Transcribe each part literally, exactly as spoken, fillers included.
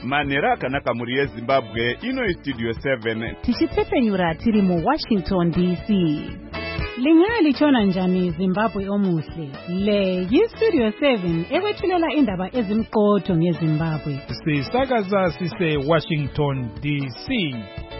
manhero akanaka mhuri yezimbabwe. Ino Studio seven tichitsepenyura tiri muWashington D C. Lingalichona njani Zimbabwe omuhle? Le yiStudio seven ekwethulela indaba ezimqotho ngeZimbabwe. Sisakaza sise Washington D C.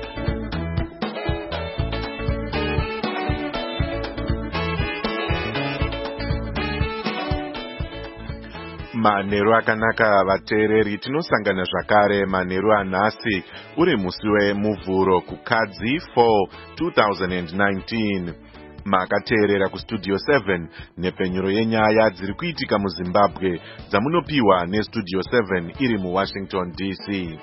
Manhero akanaka vateereri, tinosangana zvakare manhero anhasi uri musi wemuvhuro kukadzi four two thousand nineteen. Makateerera kuStudio seven nepenyuro yenyaya dziri kuitika muZimbabwe dzamunopiwa neStudio seven iri muWashington D C.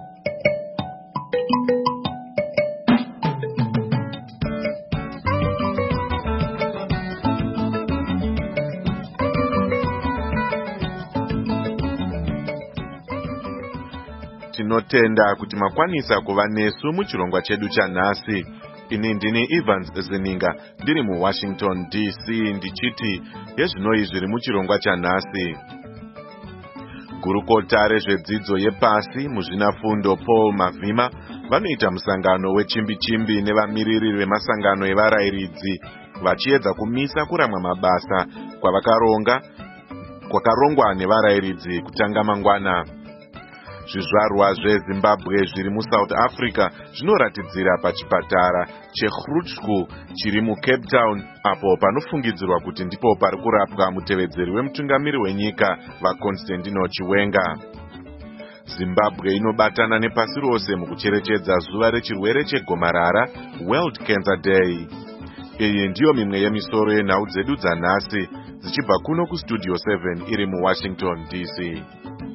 Tinotenda kuti makwanisa kuva nesu muchirongwa chedu chanhasi. Ini ndini Evans Zininga ndiri muWashington D C ndichiti yezvinoi zviri muchirongwa chanhasi. Gurukota rezvedzidzo yepasi muzvinafundo Paul Mavhima vanoita musangano wechimbi-chimbi nevamiriri vemasangano evarayiridzi vachiedza kumisa kuramwa mabasa kwavakaronga kwakarongwa nevarayiridzi kutanga mangwana. Zvizvarwa zveZimbabwe zviri muSouth Africa zvinoratidzira pachipatara cheGrootschuk chiri muCape Town apo panofungidzirwa kuti ndipo pari kurapwa mutevedzeri wemutungamiri wenyika vaConstantino Chiwenga. Zimbabwe inobatana nepasi rose mukucherechedza zuva rechirwere chegomarara World Cancer Day. Iyi ndiyo mimwe yemisoro yenhau dzedu dzanhasi dzichibva kuno kuStudio seven iri muWashington D C.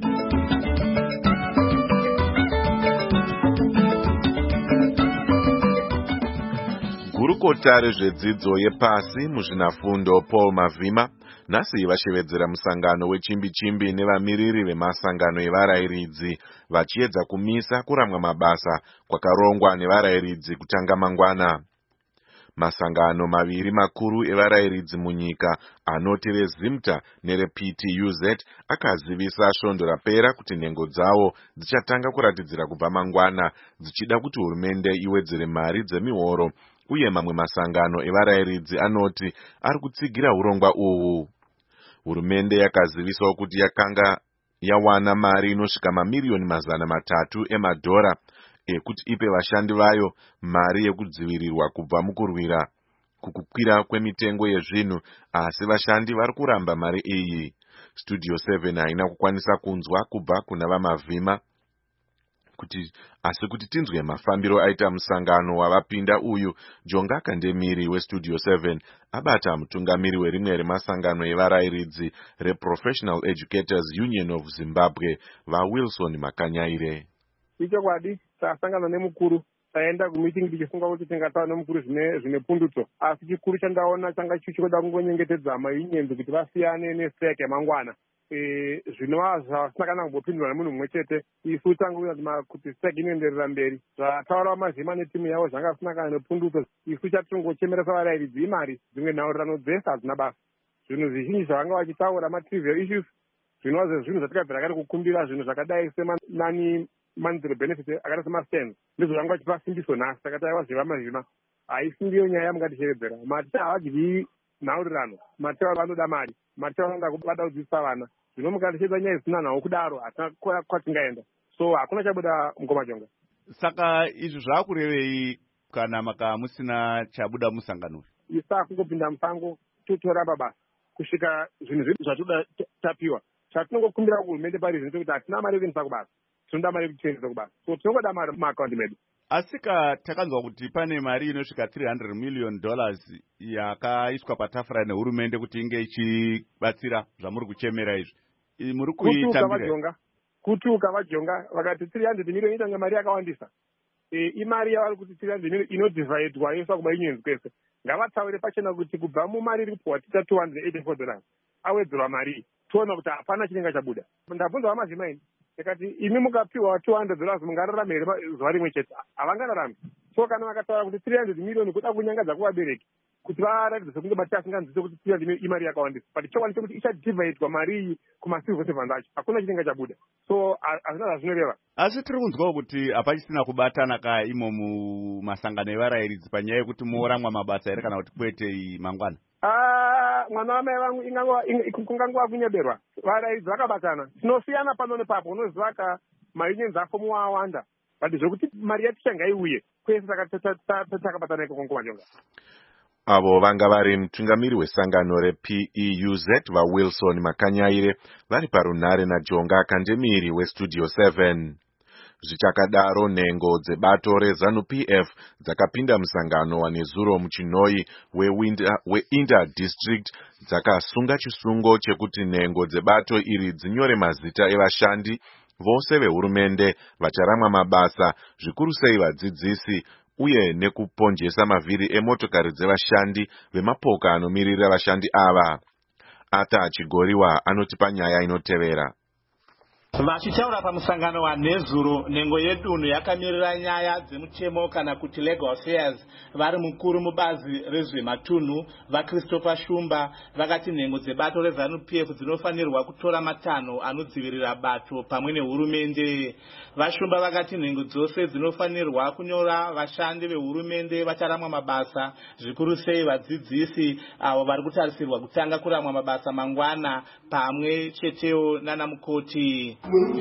Gurukota rezvedzidzo yepasi muzvinafundo Paul Mavhima nhasi vashevedzera musangano wechimbi-chimbi nevamiriri vemasangano evarayiridzi vachiedza kumisa kuramwa mabasa kwakarongwa nevarayiridzi kutanga mangwana. Masangano maviri makuru evarayiridzi munyika anoti reZimta nereP T U Z akazivisa svondo rapera kuti nhengo dzavo dzichatanga kuratidzira kubva mangwana dzichida kuti hurumende iwedzere mari dzemihoro, uye mamwe masangano evarayiridzi anoti ari kutsigira urongwa uhu. Hurumende yakazivisawo kuti yakanga yawana mari inosvika mamiliyoni mazana matatu emadhora ekuti ipe vashandi vayo mari yekudzivirirwa kubva mukurwira kukukwira kwemitengo yezvinhu, asi vashandi vari kuramba mari iyi. Studio seven haina kukwanisa kunzwa kubva kuna vaMavhima kuti asi kuti tinzwe mafambiro aita musangano wavapinda uyu, Jonga Kandemiri weStudio seven abata mutungamiri werimwe remasangano evarayiridzi reProfessional Educators Union of Zimbabwe vaWilson Makanyaire. Ichokwadi tasangana nemukuru taenda kumeeting tichifunga kuti tingataura nemukuru zvine zvine pundutso, asi chikuru chandaona changa chichikoda kungonyengetedza mainyenzi kuti vasiyane nestrike yamangwana. E, zvinova zvasina kana kumbopindurwa nemunhu mumwe chete. Isu tangu kuti strike inoenderera mberi zvataura Mavhima netimu yavo zvanga zvisina kana nepundutso. Isu chatingochemera savarayiridzi imari, dzimwe nhaurirano dzese hadzina basa. Zvinhu zvizhinji zvavanga vachitaura matrivial issues zvinova zvezvinhu zvatikabvira kare kukumbira, zvinhu zvakadai semanani monetary benefit akaita semaStens ndizvo zvanga vachipa simbiso nhasi. Saka taiva zvevaMavhima haisi ndiyo nyaya yamungatishevedzera. Mati havadyi nhaurirano, mati vanoda mari, mati vanoda kubada kudzidzisa vana. Zvino mukatishevedzera nyaya dzisina nhau kudaro hatina kwatingaenda. So hakuna chabuda mukomajonga. Saka izvi zvakurevei kana maka musina chabuda musangano? Isa kungopinda musango totoramba basa kusvika zvinhu zvedu zvatoda tapiwa. Chatinongokumbira kuhurumende pari zvino kuti hatina mari yekuendesa kubasa, tinoda mari yekuendesa kubasa. So tinongoda mari mumaakaundi medu. Asika takanzwa kuti pane mari inosvika three hundred million dollars yakaiswa patafura nehurumende kuti inge ichibatsira zvamuri kuchemera izvi. Muri kuitambira kuti ukavajonga vakati three hundred million itanga mari yakawandisa. E, imari yavari kuti three hundred million inodivhaidwa yoiswa kumaunionzi kwese. Ngavatsaure pachena kuti kubva mumari iri kupuwa tita two hundred eighty-four dollars awedzerwa mari toona kuti hapana chinenge chabuda. Ndabvunza vaMavhima ini tikati imi mukapiwa two hundred dollars mungararama here zuva rimwe chete? Havangararami. So kana vakataura kuti three hundred million kuda kunyangadza kuvabereki, kuti varatidze sekunge bati asinganzwise kuti tiya imari yakawandisa, but chokwadi chekuti ichadivhaidwa mari iyi kumacivil servants acho hakuna chinenge chabuda, so hazvina zvazvinoreva. Asi tiri kunzwawo kuti hapachisina kubatana ka imo mumasangano evarayiridzi panyaya yekuti moramwa mabasa here kana kuti kwete mangwana. Mwana wamai vangu kungangova kunyeberwa, varayiridzi vakabatana, tinosiyana pano nepapo, unoziva ka mainyenzi afomu awanda, but zvokuti mari yaticha ngaiuye kwese takabatana iko kongo manyonga. Avo vanga vari mutungamiri wesangano reP E U Z vaWilson Makanyaire vari parunhare naJonga Kandemiri weStudio seven. Zvichakadaro, nhengo dzebato reZANU-P F dzakapinda musangano wanezuro muchinoi weInda District dzakasunga chisungo chekuti nhengo dzebato iri dzinyore mazita evashandi vose vehurumende vacharamwa mabasa, zvikuru sei vadzidzisi, uye nekuponjesa mavhiri emotokari dzevashandi vemapoka anomirira vashandi ava. Ata Chigoriwa anotipa nyaya inotevera. Vachitaura pamusangano wanezuro, nhengo yedunhu yakamirira nyaya dzemuchemo kana kuti legal affairs vari mukuru mubazi rezvematunhu vaChristopher Shumba vakati nhengo dzebato reZANU-P F dzinofanirwa kutora matanho anodzivirira bato pamwe nehurumende. VaShumba vakati nhengo dzose dzinofanirwa kunyora vashandi vehurumende vacharamwa mabasa, zvikuru sei vadzidzisi avo vari kutarisirwa kutanga kuramwa mabasa mangwana pamwe chetewo nana mukoti.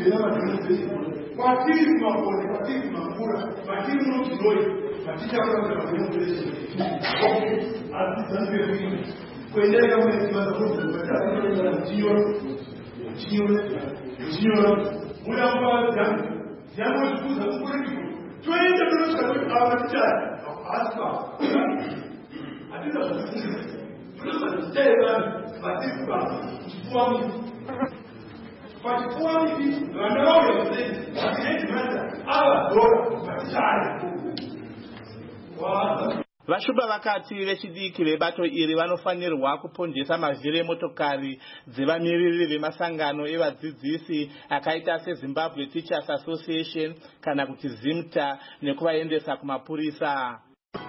VaShumba vakati vechidiki vebato iri vanofanirwa kuponjesa mavhiri emotokari dzevamiriri vemasangano evadzidzisi akaita seZimbabwe Teachers Association kana kuti ZIMTA nekuvaendesa kumapurisa.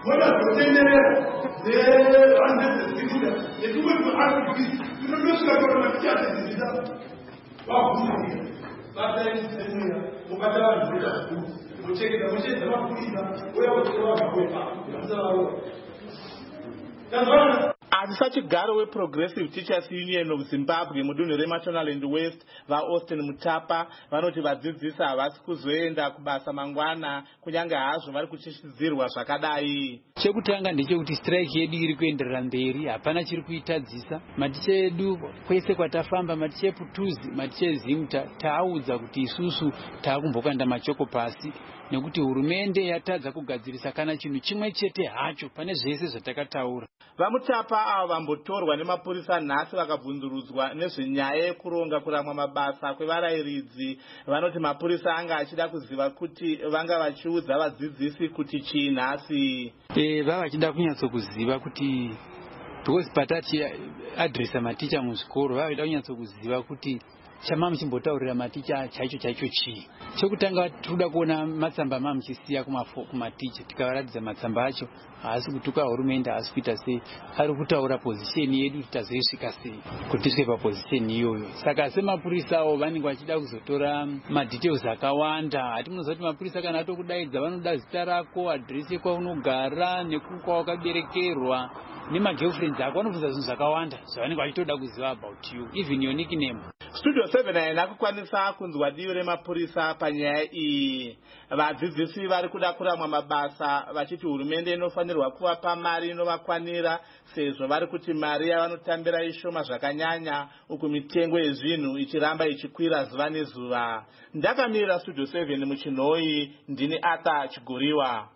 Asisachigaro weProgressive Teachers Union of Zimbabwe mudunhu reMashonaland West vaAustin Mutapa vanoti vadzidzisi havasi kuzoenda kubasa mangwana kunyange hazvo vari kuchishidzirwa zvakadai. Chekutanga ndechekuti strike yedu iri kuenderera mberi, hapana chiri kuitadzisa. Maticha edu kwese kwatafamba, maticha ePutuzi, maticha eZIMTA, taaudza kuti isusu taakumbokanda machoko pasi nekuti hurumende yatadza kugadzirisa kana chinhu chimwe chete hacho pane zvese zvatakataura. VaMutapa avo vambotorwa nemapurisa nhasi vakabvunzurudzwa nezvenyaya yekuronga kuramwa mabasa kwevarayiridzi. Vanoti mapurisa anga achida kuziva kuti vanga vachiudza vadzidzisi kuti chii nhasi. E, vava vachida kunyatsokuziva kuti because patati adresa maticha muzvikoro, vava vachida kunyatsokuziva kuti chama muchimbotaurira maticha chaicho chaicho chii. Chekutanga toda kuona matsamba mamuchisiya kumaticha, tikavaratidza matsamba acho haasi kutuka hurumende, haasi kuita sei, ari kutaura position yedu tazoisvika sei kuti tisvike paposition iyoyo. Saka semapurisawo vanenge vachida kuzotora madetails akawanda. Hati munoziva kuti mapurisa kana atokudaidza vanoda zita rako, adresi yekwaunogara, nekwawakaberekerwa, nemagirlfriends ako, vanobvunza zvinhu zvakawanda zvavanenge vachitoda kuziva about you, even your nickname. Studio seven haina kukwanisa kunzwa divi remapurisa panyaya iyi. Vadzidzisi vari kuda kuramwa mabasa vachiti hurumende inofanirwa kuvapa mari inovakwanira sezvo vari kuti mari yavanotambira ishoma zvakanyanya uku mitengo yezvinhu ichiramba ichikwira zuva nezuva. Ndakamirira Studio seven muchinoi, ndini Ata Chigoriwa.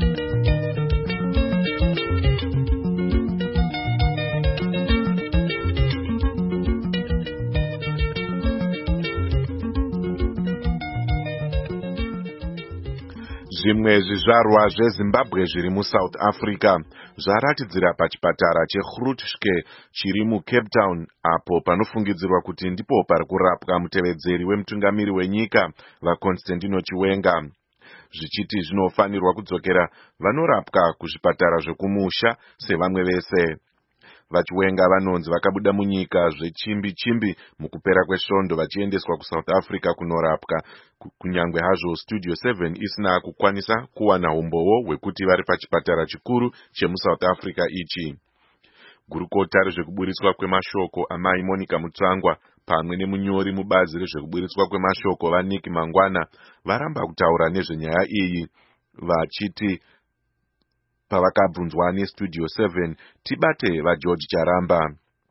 Zvimwe zvizvarwa zveZimbabwe zviri muSouth Africa zvaratidzira pachipatara cheGrootske chiri muCape Town, apo panofungidzirwa kuti ndipo pari kurapwa mutevedzeri wemutungamiri wenyika vaConstantino Chiwenga. zvichiti zvinofanirwa kudzokera vanorapwa kuzvipatara zvekumusha sevamwe vese. Vachiwenga vanonzi vakabuda munyika zvechimbi chimbi mukupera kwesvondo vachiendeswa kuSouth Africa kunorapwa, kunyangwe hazvo Studio seven isina kukwanisa kuwana umbowo hwekuti vari pachipatara chikuru chemuSouth Africa ichi. Gurukota rezvekuburitswa kwemashoko amai Monica Mutsvangwa pamwe nemunyori mubazi rezvekuburitswa kwemashoko vaNick Mangwana varamba kutaura nezvenyaya iyi, vachiti pavakabvunzwa neStudio seven tibate vaGeorge Charamba,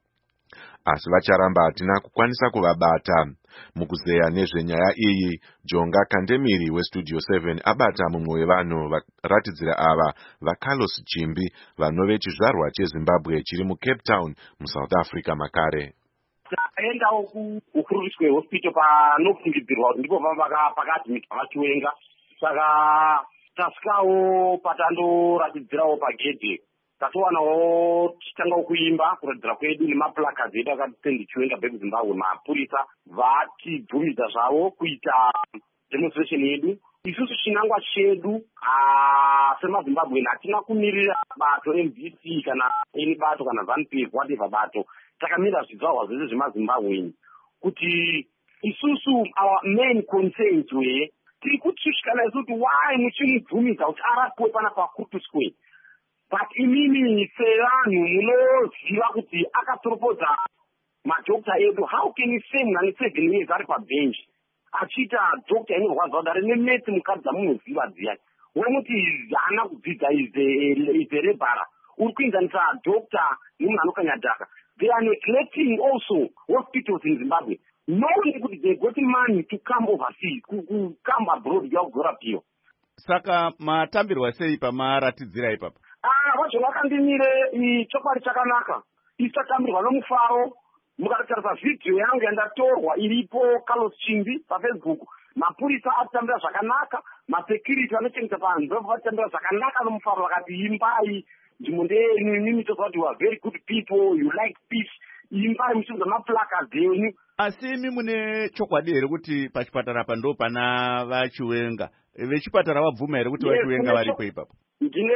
asi vacharamba hatina kukwanisa kuvabata. Mukuzeya nezvenyaya iyi, Jonga Kandemiri weStudio seven abata mumwe wevanhu varatidzira ava vaCarlos Chimbi vanove chizvarwa cheZimbabwe chiri muCape Town muSouth Africa makare. Taendawo kuKruiswe hospital panofungidzirwa kuti ndipo pakadhimitwa vachiwenga, saka tasvikawo patandoratidzirawo pagedhe tatowanawo tichitanga kuimba kuratidzira kwedu nemaplakazi edu akatitendi chiwenga back Zimbabwe. Mapurisa vatibvumidza zvavo kuita demonstration yedu. Isusu chinangwa chedu semaZimbabwe hatina kumirira bato M D C kana eni bato kana ZANU-PF whatever bato, takamirira zvidzvarwa zvese zvemaZimbabwe kuti isusu our main concerns were tiri kutshushikana isu kuti why muchimubvumidza kuti arapwe pana paKruiswe, but imini sevanhu munoziva kuti akapropodza madhokta edu, how can you say munhu ane seven years ari pabench achiita dhokta inorwadza kuti ari nemetsi mukadzi dzamunoziva dziya, wemuti haana kudzidza is a rebara, uri kuinzanisa dhokta nemunhu anokanya dhaka. They are neglecting also hospitals in Zimbabwe, knowing that they got money to come overseas, to come abroad, you have got here. Saka matambirwa sei pamaratidzira ipapa? Ah, vacho vakandimire chokwadi chakanaka. Isatambirwa nomufaro. Mukatarisa video yangu yandatorwa iripo Carlos Chimbi paFacebook. Mapurisa atambira zvakanaka, masecurity anochengeta panhu vatambira zvakanaka nomufaro, vakati imbai ndimundeni nini tokati you are very good people, you like peace, imbai muchidza maplakazi enyu. Asi imi mune chokwadi here kuti pachipatara apa ndo pana vachiwenga? Vechipatara vabvuma here kuti vachiwenga varipo ipapo? Ndine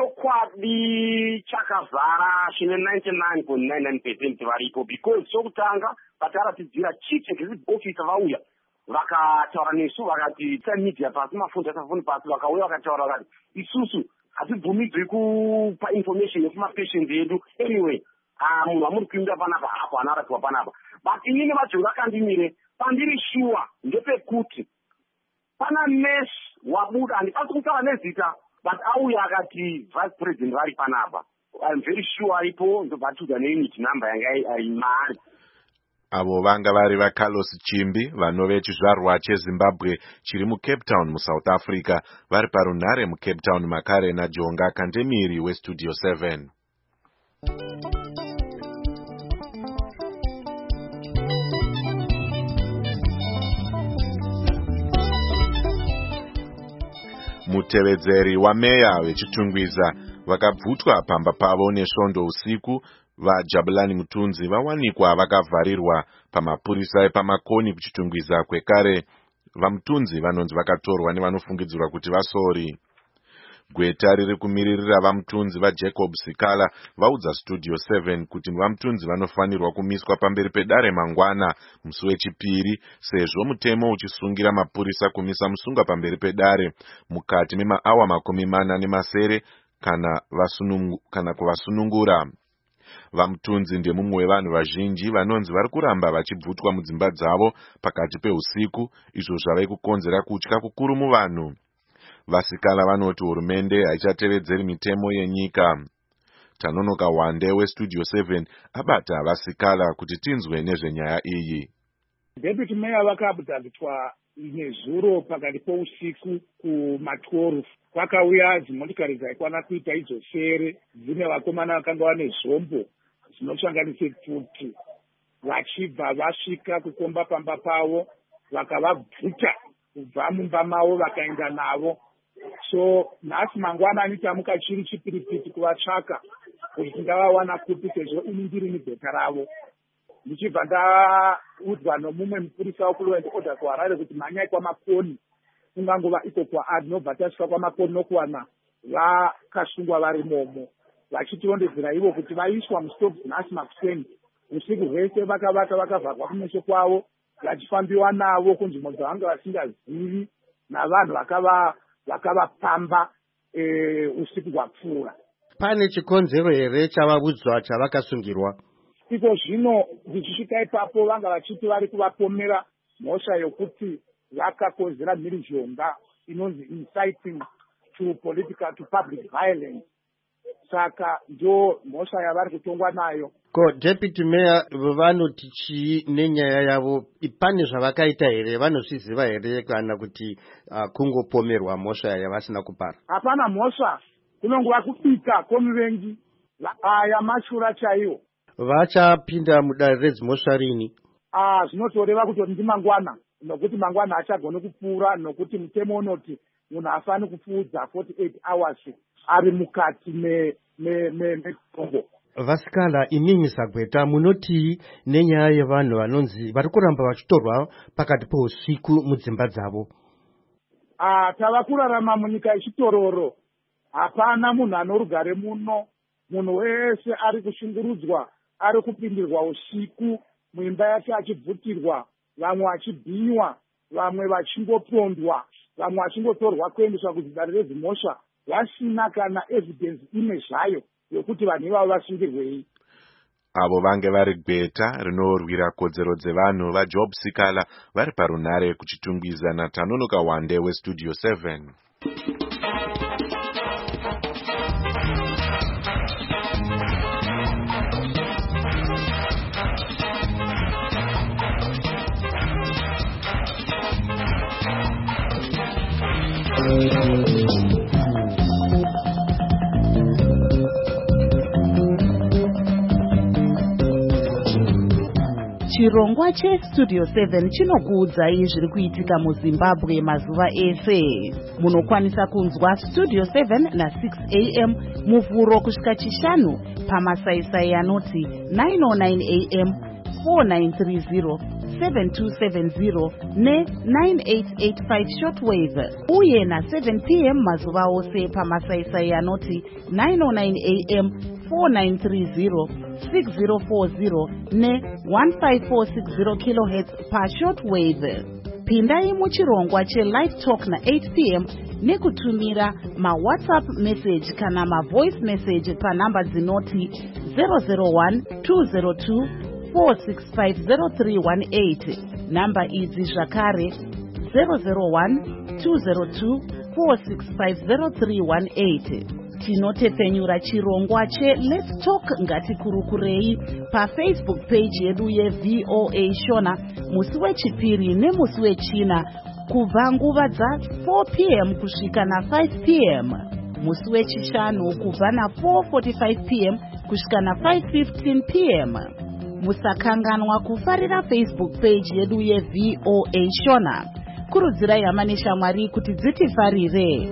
chokwadi chakazara chine ninety-nine point nine nine percent varipo, because chokutanga pataratidzira chief executive officer vauya vakataura nesu vakati media pasi mafoni asafoni pasi, vakauya vakataura vakati isusu hatibvumidzwi kupa information yekumapatients edu anyway. Munhu wamuri kuimba panapa apo anarapiwa panapa, but inini vacho vakandimire pandiri sure ndepekuti pana nurse wabuda, handikwanisi kutaura nezita, but auya akati vice president vari panapa. I'm very sure aripo, ndobvatudzwa neunit number yanga aimari. Avo vanga vari vaCarlos Chimbi vanove chizvarwa cheZimbabwe chiri muCape Town muSouth Africa, vari parunhare muCape Town makare naJonga Kandemiri weStudio seven. Mutevedzeri wameya vechitungwiza vakabvutwa pamba pavo nesvondo usiku, vaJabulani Mutunzi vawanikwa vakavharirwa pamapurisa epamakoni kuchitungwiza kwekare. VaMutunzi vanonzi vakatorwa nevanofungidzirwa kuti vasori. Gweta riri kumiririra VaMutunzi vaJacob Sikala vaudza Studio seven kuti VaMutunzi vanofanirwa kumiswa pamberi pedare mangwana musi wechipiri, sezvo mutemo uchisungira mapurisa kumisa musunga pamberi pedare mukati memaawa makumi mana nemasere kana vasunungu, kana kuvasunungura. VaMutunzi ndemumwe wevanhu vazhinji vanonzi vari kuramba vachibvutwa mudzimba dzavo pakati peusiku, izvo zvave kukonzera kutya kukuru muvanhu. Vasikala vanoti hurumende haichatevedzeri mitemo yenyika. Tanonoka Wande weStudio seven abata vasikala kuti tinzwe nezvenyaya iyi. Deputy Mayor vakabudadzitwa nezuro pakati pousiku kuma twelve. Kwakauya dzimotikari dzaikwana kuita idzo sere dzine vakomana vakanga vane zvombo zvinosanganise pfuti, vachibva vasvika kukomba pamba pavo vakavabvuta kubva mumba mavo vakaenda navo. So nhasi mangwanani tamuka chiri chipiripiti kuvatsvaka kuti tingavawana kupi, sezvo ini ndiri mubheta ravo. Ndichibva ndaudzwa nomumwe mupurisa wekulaw and order kuHarare kuti mhanyai kwamakoni kungangova iko kwaari nobva tasvika kwamakoni nokuwana vakasungwa vari momo vachitirondedzera ivo kuti vaiswa mustobs nhasi makuseni usiku hwese vakavata vakavharwa kumeso kwavo vachifambiwa navo kunzvimbo dzavanga vasingazivi navanhu vakavapamba usiku hwapfuura. Pane chikonzero here chavabudzwa chavakasungirwa? Iko zvino ndichisvika ipapo vanga vachiti vari kuvapomera mhosva yokuti vakakonzera mhirizhonga inonzi inciting to political to public violence. Saka ndo mhosva yavari kutongwa nayo. Ko deputy mayor vanoti chii nenyaya yavo? Pane zvavakaita here? Vanozviziva here kana kuti uh, kungopomerwa mhosva yavasina kupara? Hapana mhosva, kunongova kubika kwomuvengi aya mashura chaiwo. Vachapinda mudare redzimhosva rini? Ah, zvinotoreva kuti ndi mangwana, nokuti mangwana achagone kupfuura, nokuti mutemo unoti munhu afani kupfuudza forty-eight hours ari mukati metombo. Vasikala, imimi Sagweta, munoti nenyaya yevanhu vanonzi vari kuramba vachitorwa pakati pousiku mudzimba dzavo. Ah, tava kurarama munyika yechitororo. Hapana munhu anorugare muno. Munhu wese ari kushungurudzwa, ari kupindirwa usiku muimba yake achibvutirwa, vamwe vachibhinywa, vamwe vachingopondwa, vamwe vachingotorwa kuendeswa kuzidare redzimhosva vasina kana evidence ime zvayo yokuti vanhu ivavo vasungirwei. Avo vange vari gweta rinorwira kodzero dzevanhu vaJob Sikala vari parunhare kuchitungwiza naTanonoka Wande weStudio seven. Chirongwa cheStudio seven chinokuudzai zviri kuitika muZimbabwe mazuva ese. Munokwanisa kunzwa Studio seven na six a m muvhuro kusvika chishanu pamasaisai anoti nine oh nine a m, four nine three zero, seven two seven zero ne nine eight eight five shortwave, uye na seven p m mazuva ose pamasaisai anoti nine oh nine a m, four nine three zero, six zero four zero ne one five four six zero kilohertz pa shortwave. Pindai muchirongwa che-live talk na eight p m nekutumira ma-WhatsApp message kana ma-voice message pa namba dzinoti zero zero one two zero two four six five zero three one eight. Namba idzi zvakare zero zero one two zero two four six five zero three one eight. Tinotepenyura chirongwa che Let's Talk Ngatikurukurei pa Facebook page yedu ye V O A Shona musi wechipiri nemusi wechina kubva nguva dza four p m kusvika na five p m, musi wechishanu kubva na four forty-five p m kusvika na five fifteen p m. Musakanganwa kufarira Facebook page yedu ye V O A Shona. Kurudzirai hama neshamwari kuti dzitifarire.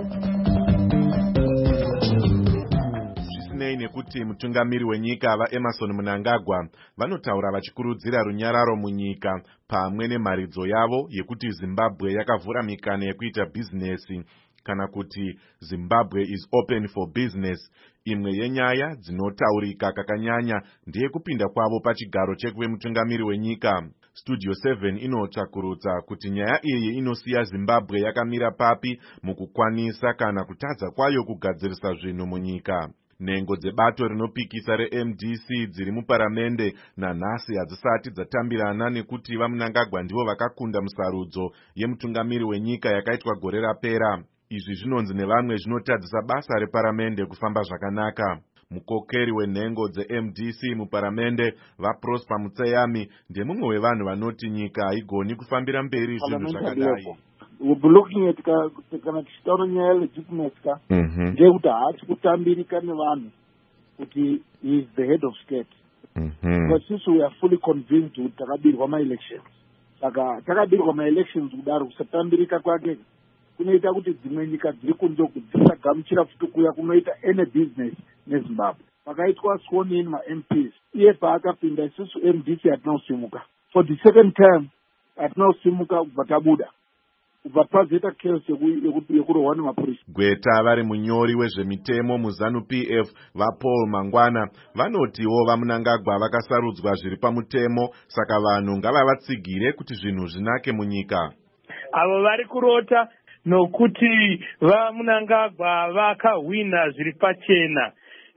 Nekuti mutungamiri wenyika vaEmerson Mnangagwa vanotaura vachikurudzira runyararo munyika pamwe nemharidzo yavo yekuti Zimbabwe yakavhura mikana yekuita bhizinesi kana kuti Zimbabwe is open for business. Imwe yenyaya dzinotaurika kakanyanya ndeye kupinda kwavo pachigaro chekuve mutungamiri wenyika. Studio seven inotakurudza kuti nyaya iyi inosiya Zimbabwe yakamira papi mukukwanisa kana kutadza kwayo kugadzirisa zvinhu munyika. Nhengo dzebato rinopikisa reM D C dziri muparamende nanhasi hadzisati dzatambirana nekuti vaMnangagwa ndivo vakakunda musarudzo yemutungamiri wenyika yakaitwa gore rapera. Izvi zvinonzi nevamwe zvinotadzisa basa reparamende kufamba zvakanaka. Mukokeri wenhengo dzeM D C muparamende vaProsper Mutseyami ndemumwe wevanhu vanoti nyika haigoni kufambira mberi zvinhu zvakadai. We'll be looking at kana tichitaura nyaya legitimacy ka ndekuti haati kutambirika nevanhu kuti he is the head of state. But since we are fully convinced kuti takabirwa ma-elections, saka takabirwa ma-elections kudaro kusatambirika kwake kunoita kuti dzimwe nyika dziri kunze dzisagamuchira futi kuya kunoita any business neZimbabwe. Pakaitwa sworn in ma-M Ps, iye paakapinda isusu M D C hatinosimuka. For the second time hatinosimuka kubva tabuda. kubva pazoita case yekurohwa nemapurisa. Gweta vari munyori wezvemitemo muzanu P F vaPaul Mangwana vanotiwo vaMunangagwa vakasarudzwa zviri pamutemo, saka vanhu ngavavatsigire kuti zvinhu zvinake munyika. Avo vari kurota nokuti vaMunangagwa vakahwina zviri pachena,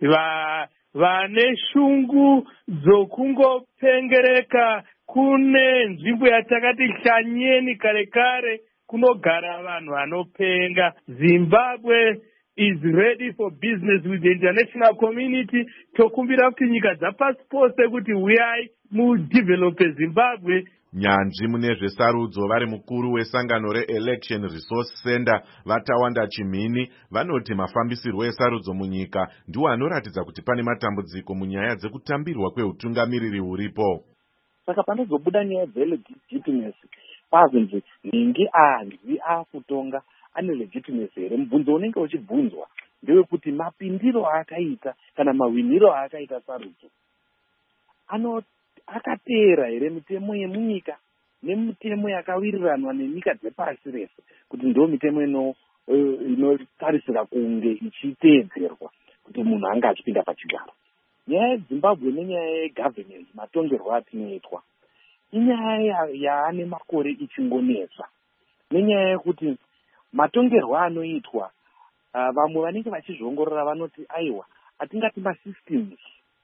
va vane shungu dzokungopengereka kune nzvimbo yatakati shanyeni kare kare kunogara vanhu vanopenga. Zimbabwe is ready for business with the international community. Tokumbira kuti nyika dzapasi pose kuti uyai mudevelope Zimbabwe. Nyanzvi mune zvesarudzo vari mukuru wesangano reElection Resource Center vaTawanda Chimhini vanoti mafambisirwo esarudzo munyika ndiwo anoratidza kuti pane matambudziko munyaya dzekutambirwa kweutungamiriri huripo. Saka panozobuda nyaya dzelegitimacy pazonzi ningi anzi akutonga ane legitimacy here. Mubvunzo unenge uchibvunzwa ndewekuti mapindiro aakaita kana mawiniro aakaita sarudzo ano akateera here mitemo yemunyika nemitemo yakawiriranwa nenyika dzepasi rese, kuti ndo mitemo ino inotarisira kunge ichiteedzerwa kuti munhu anga achipinda pachigaro. Nyaya yeZimbabwe nenyaya yegovernance, matongerwo atinoitwa, inyaya yaane makore ichingonetsa, nenyaya yekuti matongerwo anoitwa uh, vamwe vanenge vachizvongorora vanoti aiwa atingati masystems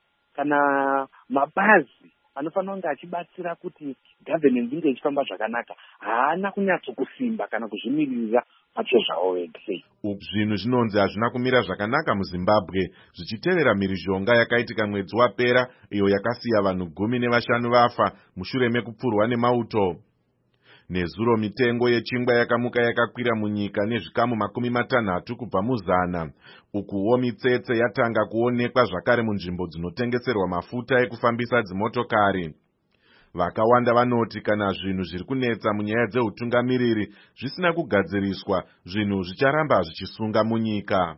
kana mabazi anofanira kunge achibatsira kuti governance inge ichifamba zvakanaka haana kunyatsokusimba kana kuzvimiririra pacho zvawo wega. Zvinhu zvinonzi hazvina kumira zvakanaka muZimbabwe zvichitevera mhirizhonga yakaitika mwedzi wapera iyo yakasiya vanhu gumi nevashanu vafa mushure mekupfurwa nemauto. Nezuro mitengo yechingwa yakamuka yakakwira munyika nezvikamu makumi matanhatu kubva muzana. Ukuwo mitsetse yatanga kuonekwa zvakare munzvimbo dzinotengeserwa mafuta ekufambisa dzimotokari. Vakawanda vanoti kana zvinhu zviri kunetsa munyaya dzeutungamiriri zvisina kugadziriswa, zvinhu zvicharamba zvichisunga munyika.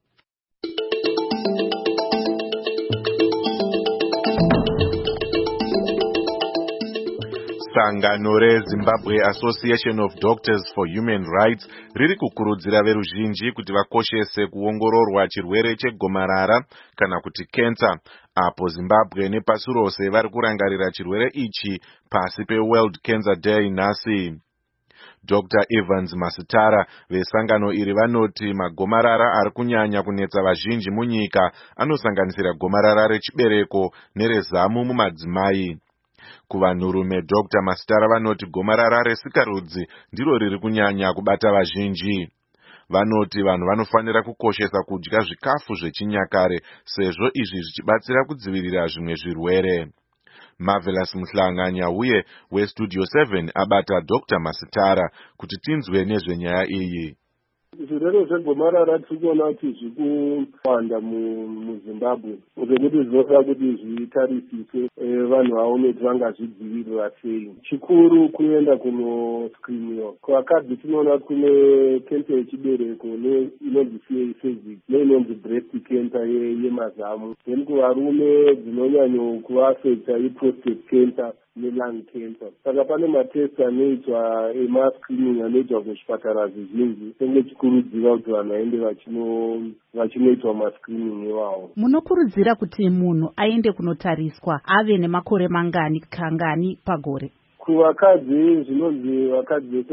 Sangano reZimbabwe Association of Doctors for Human Rights riri kukurudzira veruzhinji kuti vakoshese kuongororwa chirwere chegomarara kana kuti kensa, apo Zimbabwe nepasi rose vari kurangarira chirwere ichi pasi peWorld Cancer Day nhasi. Doctor Evans Masitara vesangano iri vanoti magomarara ari kunyanya kunetsa vazhinji munyika anosanganisira gomarara rechibereko nerezamu mumadzimai. Kuvanhurume, Doctor Masitara vanoti gomarara resikarudzi ndiro riri kunyanya kubata vazhinji. Vanoti vanhu vanofanira kukoshesa kudya zvikafu zvechinyakare sezvo izvi zvichibatsira kudzivirira zvimwe zvirwere. Marvelous Muhlanganya uye weStudio seven abata Doctor Masitara kuti tinzwe nezvenyaya iyi. Zvirwere zvegomarara tiri kuona kuti zviri kuwanda muZimbabwe zvekuti zvinoda kuti zvitarisiswe vanhu vaone kuti vangazvidzivirira sei. Chikuru kuenda kunoskiriniwa. Kuvakadzi tinoona kune kensa yechibereko inonzi cervix neinonzi breast cancer yemazamu. Then kuvarume dzinonyanyo kuvaafecta iprostate cancer nelung cancer. Saka pane matest anoitwa emascreening anoitwa kuzvipatara zvizhinji senge chikurudzira kuti vanhu vaende vachinoitwa mascreening iwawo. Munokurudzira kuti munhu aende kunotariswa ave nemakore mangani kangani pagore? Kuvakadzi zvinonzi vakadzi vese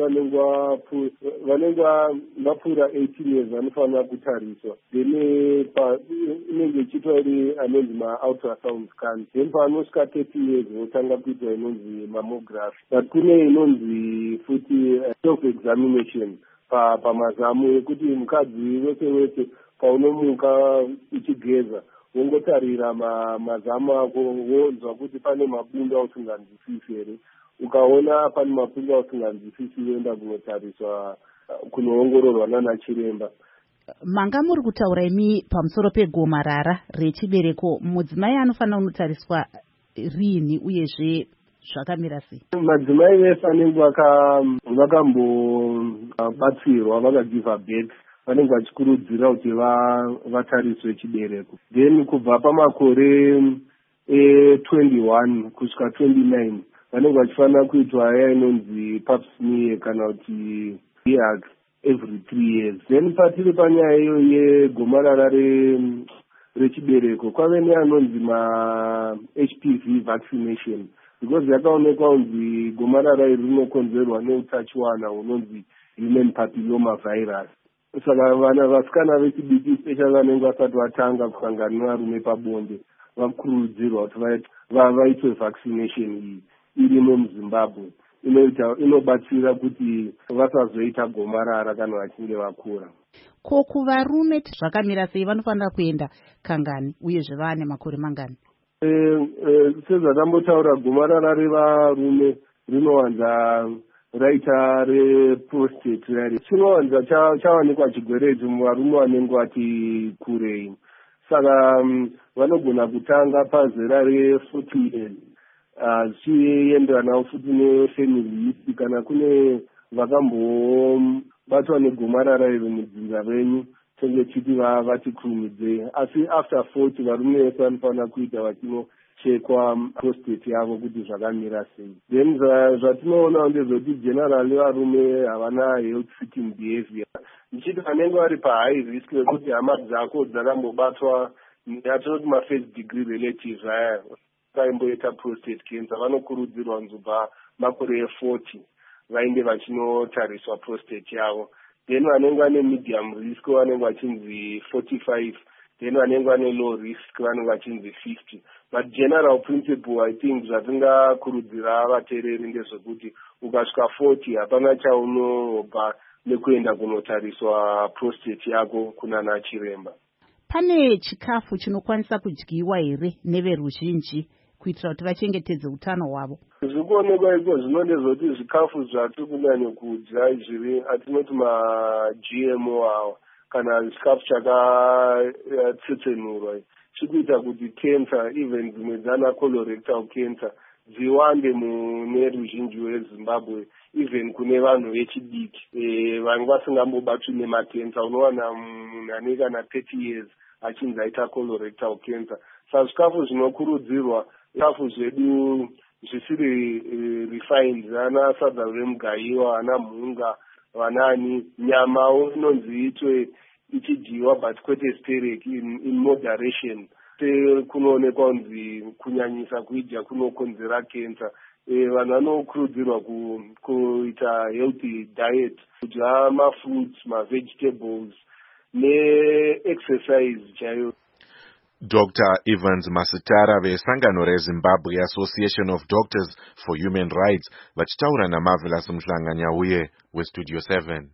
vanenge vapfuura eighteen years vanofanira kutariswa. Then inenge ichiitwa iri anonzi maultrasound scan. Then paanosvika thirty years votanga kuitwa inonzi mammography. But kune inonzi futi self examination pamazamu yekuti mukadzi wese wese paunomuka uchigeza wongotarira mazamu ako wonzwa kuti pane mabunda usinganzwisisi here. Ukaona pane mabunda usinganzwisisi woenda kunotariswa kunoongororwa nana chiremba. Manga muri kutaura imi pamusoro pegomarara rechibereko, mudzimai anofanira kunotariswa rini uyezve zvakamira sei? Madzimai vese vanenge vakambobatsirwa vakagiva birth vanenge vachikurudzira kuti vatariswe chibereko. Then kubva pamakore e21 kusvika twenty-nine vanenge vachifanira kuitwa ya inonzi pap smear kana kuti yeah, every three years. Then patiri panyaya iyo yegomarara rechibereko kwave neanonzi ma H P V vaccination because yakaonekwa kunzi gomarara iri rinokonzerwa neutachiwana hunonzi human papilloma virus. Saka vana vasikana vechidiki especially vanenge vasati vatanga kusangana nevarume pabonde vakurudzirwa kuti vaitwe vaccination iyi irimo muZimbabwe. Inoita inobatsira kuti vasazoita gomarara kana vachinge vakura. Ko kuvarume zvakamira sei, vanofanira kuenda kangani uyezve vane makore mangani? Eh, eh, sezvatambotaura gomarara revarume rinowanza raita reprostate rari chinowanza chawanikwa chigwere ichi muvarume vanenge vati kurei. Saka um, vanogona kutanga pazera re-forty years zvichienderanawo futi nefamily history kana kune vakambobatwa negomarara iri mudzimba venyu tenge chiti vati kurumidze. Asi after forty varume vese vanofanira kuita vachinochekwa prostate yavo kuti zvakamira sei. Then zvatinoona ndezvoti generally varume havana health seeking behavior. Ndichiti vanenge vari pahigh risk yekuti hama dzako dzakambobatwa yatinoti ma-first degree relatives aya vaimboita prostate cancer vanokurudzirwa nzobva makore e-forty vainge vachinotariswa prostate yavo. Then vanenge vane medium risk vanenge vachinzi forty-five, then vanenge vane low risk vanenge vachinzi fifty. But general principle I think zvatingakurudzira vateereri ndezvekuti ukasvika forty hapana chaunobva nekuenda kunotariswa prostate yako kunana chiremba. Pane chikafu chinokwanisa kudyiwa here neveruzhinji kuitira kuti vachengetedze utano hwavo? Zvikuonekwa iko zvino ndezvoti zvikafu zvatiri kunyanya kudya zviri atinoti ma-G M O awa kana chikafu chakatsetsenurwa chikuita kuti cancer even dzimwe dzana colorectal cancer dziwande mune ruzhinji rweZimbabwe even kune vanhu vechidiki e, vanhu vasingambobatwi nemakensa. Unowana munhu ane kana thirty years achinzi aita colorectal cancer. Saka zvikafu zvinokurudzirwa zvikafu zvedu zvisiri uh, refined, ana sadza remugaiwa, ana mhunga, vanani nyamawo inonzi itwe ichidyiwa but kwete stereki in, in moderation. Kunoonekwa kunzi kunyanyisa kuidya kunokonzera cancer. E, vanhu vanokurudzirwa ku, kuita healthy diet, kudya mafruits, mavegetables ne-exercise chayo. Doctor Evans Masitara vesangano reZimbabwe Association of Doctors for Human Rights vachitaura naMarvelous Mhlanganyauye weStudio seven.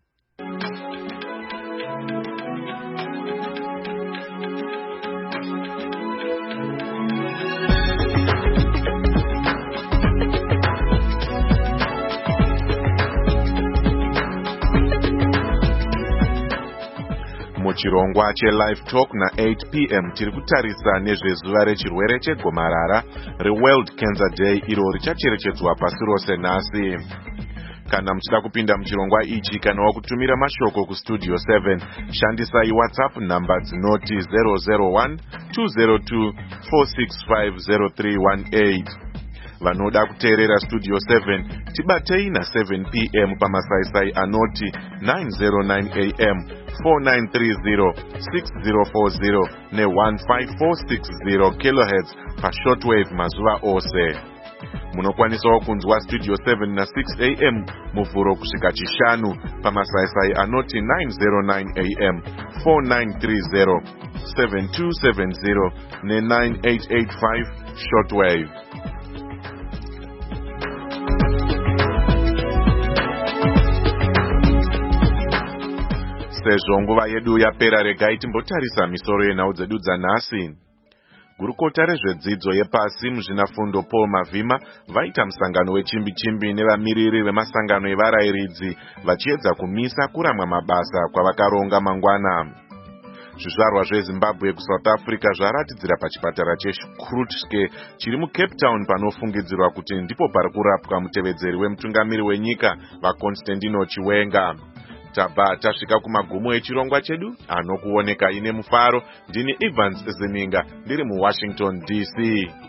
Muchirongwa che-Live Talk na eight p m tiri kutarisa nezvezuva rechirwere chegomarara reWorld Cancer Day iro richacherechedzwa pasi rose nhasi. Kana muchida kupinda muchirongwa ichi kana wakutumira mashoko kuStudio seven, shandisai WhatsApp namba dzinoti zero zero one two zero two four six five zero three one eight. Vanoda kuteerera Studio seven tibatei na seven p m pamasaisai anoti nine zero nine a m four nine three zero six zero four zero ne one five four six zero kilohertz pa shortwave mazuva ose. Munokwanisawo kunzwa Studio seven na six a m muvhuro kusvika chishanu pamasaisai anoti nine zero nine a m four nine three zero seven two seven zero ne nine eight eight five shortwave. Sezvo nguva yedu yapera, regai timbotarisa misoro yenhau dzedu dzanhasi. Gurukota rezvedzidzo yepasi muzvinafundo Paul Mavhima vaita musangano wechimbi-chimbi nevamiriri vemasangano evarayiridzi vachiedza kumisa kuramwa mabasa kwavakaronga mangwana. Zvizvarwa zveZimbabwe kuSouth Africa zvaratidzira pachipatara cheKrutske chiri muCape Town panofungidzirwa kuti ndipo pari kurapwa mutevedzeri wemutungamiri wenyika vaConstantino Chiwenga. Tabva tasvika kumagumo echirongwa chedu anokuoneka ine mufaro. Ndini Evans Zininga ndiri muWashington D C.